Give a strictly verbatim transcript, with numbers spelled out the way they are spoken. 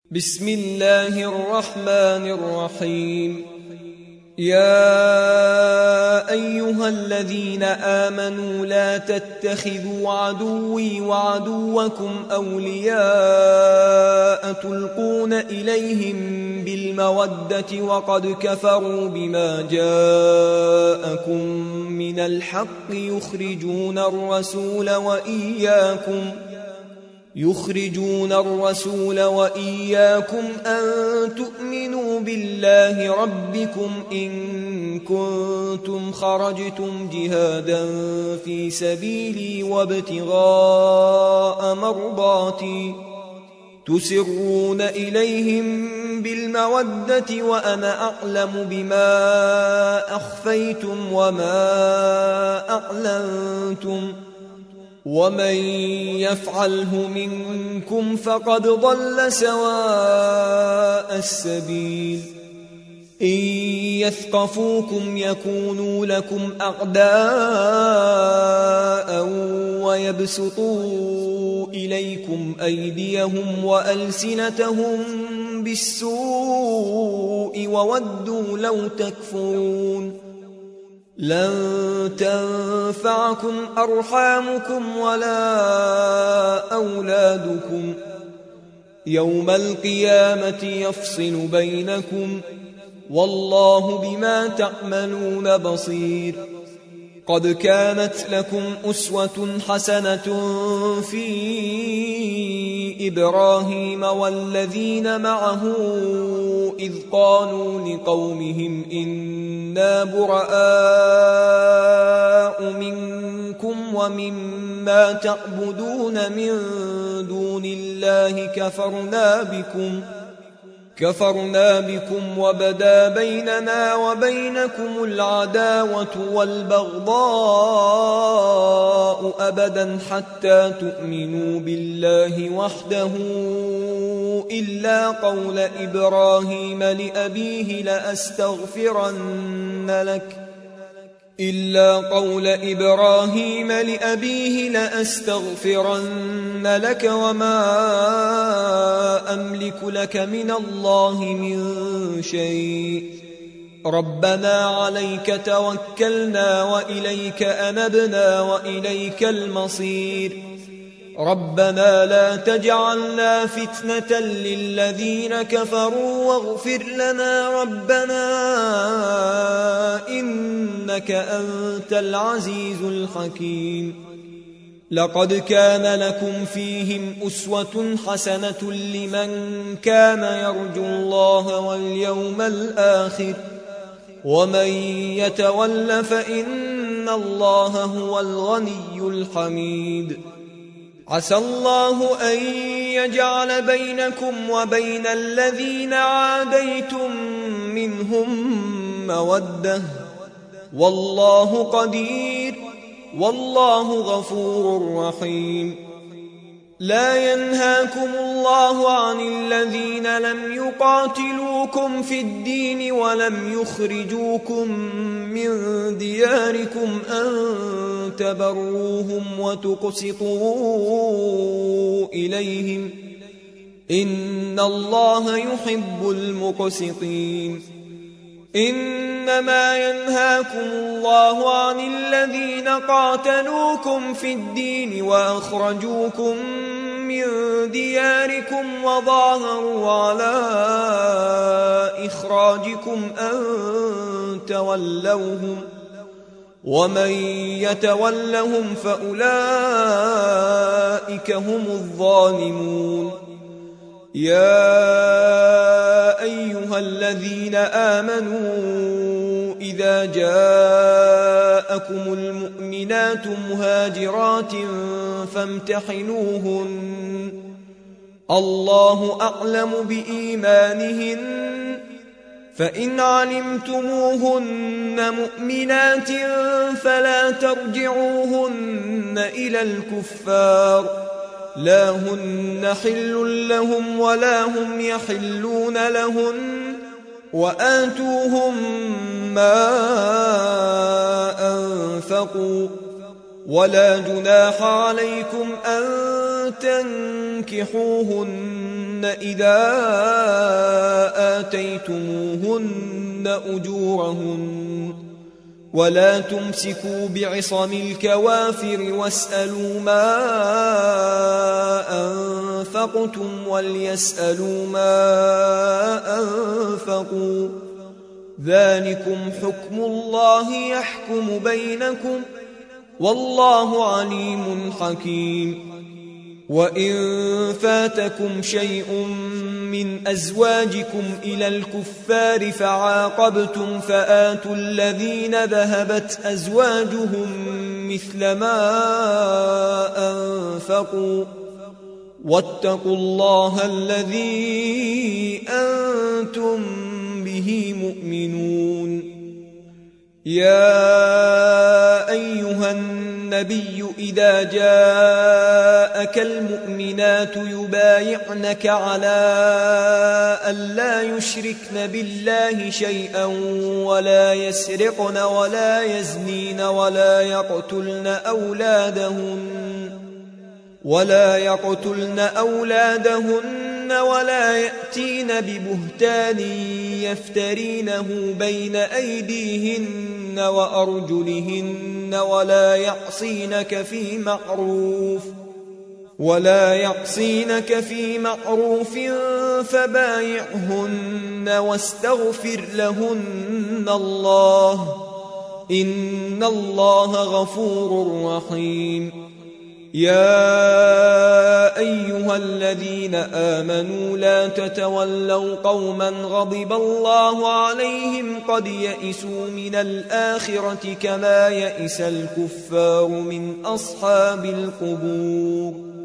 بسم الله الرحمن الرحيم. يا أيها الذين آمنوا لا تتخذوا عدوي وعدوكم أولياء تلقون إليهم بالمودة وقد كفروا بما جاءكم من الحق يخرجون الرسول وإياكم يخرجون الرسول وإياكم أن تؤمنوا بالله ربكم إن كنتم خرجتم جهادا في سبيلي وابتغاء مرضاتي تسرون إليهم بالمودة وأنا أعلم بما أخفيتم وما أعلنتم ومن يفعله منكم فقد ضل سواء السبيل. إن يثقفوكم يكونوا لكم أعداء ويبسطوا إليكم أيديهم وألسنتهم بالسوء وودوا لو تكفرون. لن تنفعكم أرحامكم ولا أولادكم يوم القيامة يفصل بينكم والله بما تعملون بصير. قد كانت لكم أسوة حسنة في إبراهيم والذين معه إذ قالوا لقومهم إنا براء منكم ومما تعبدون من دون الله كفرنا بكم كفرنا بكم وبدا بيننا وبينكم العداوة والبغضاء أبدا حتى تؤمنوا بالله وحده إلا قول إبراهيم لأبيه لأستغفرن لك إلا قول إبراهيم لأبيه لأستغفرن لك وما أملك لك من الله من شيء ربنا عليك توكلنا وإليك أنبنا وإليك المصير. ربنا لا تجعلنا فتنة للذين كفروا واغفر لنا ربنا إنك أنت العزيز الحكيم. لقد كان لكم فيهم أسوة حسنة لمن كان يرجو الله واليوم الآخر ومن يتول فإن الله هو الغني الحميد. عسى الله أن يجعل بينكم وبين الذين عاديتم منهم مودة والله قدير والله غفور رحيم. لا ينهاكم الله عن الذين لم يقاتلوكم في الدين ولم يخرجوكم من دياركم أن تبروهم وتقسطوا إليهم إن الله يحب المقسطين. إنما ينهاكم الله عن الذين قاتلوكم في الدين وأخرجوكم من دياركم وظاهروا على إخراجكم أن تولوهم ومن يتولهم فأولئك هم الظالمون. يا أيها الذين آمنوا إذا جاءكم المؤمنات مهاجرات فامتحنوهن الله أعلم بإيمانهن فإن علمتموهن مؤمنات فلا ترجعوهن إلى الكفار لا هن حل لهم ولا هم يحلون لهن وآتوهم ما أنفقوا ولا جناح عليكم أن تنكحوهن إذا آتيتموهن أجورهن ولا تمسكوا بعصم الكوافر واسألوا ما أنفقتم وليسألوا ما أنفقوا ذلكم حكم الله يحكم بينكم والله عليم حكيم. وإن فاتكم شيء من أزواجكم إلى الكفار فعاقبتم فآتوا الذين ذهبت أزواجهم مثل ما أنفقوا واتقوا الله الذي أنتم به مؤمنون. يا أيها النبي إذا جاءك المؤمنات يبايعنك على ألا يشركن بالله شيئا ولا يسرقن ولا يزنين ولا يقتلن أولادهن ولا يقتلن أولادهن ولا يأتين ببهتان يفترينه بين أيديهن وأرجلهن ولا يعصينك في معروف ولا يعصينك في معروف فبايعهن واستغفر لهن الله إن الله غفور رحيم. يا أيها الذين آمنوا لا تتولوا قوما غضب الله عليهم قد يئسوا من الآخرة كما يئس الكفار من أصحاب القبور.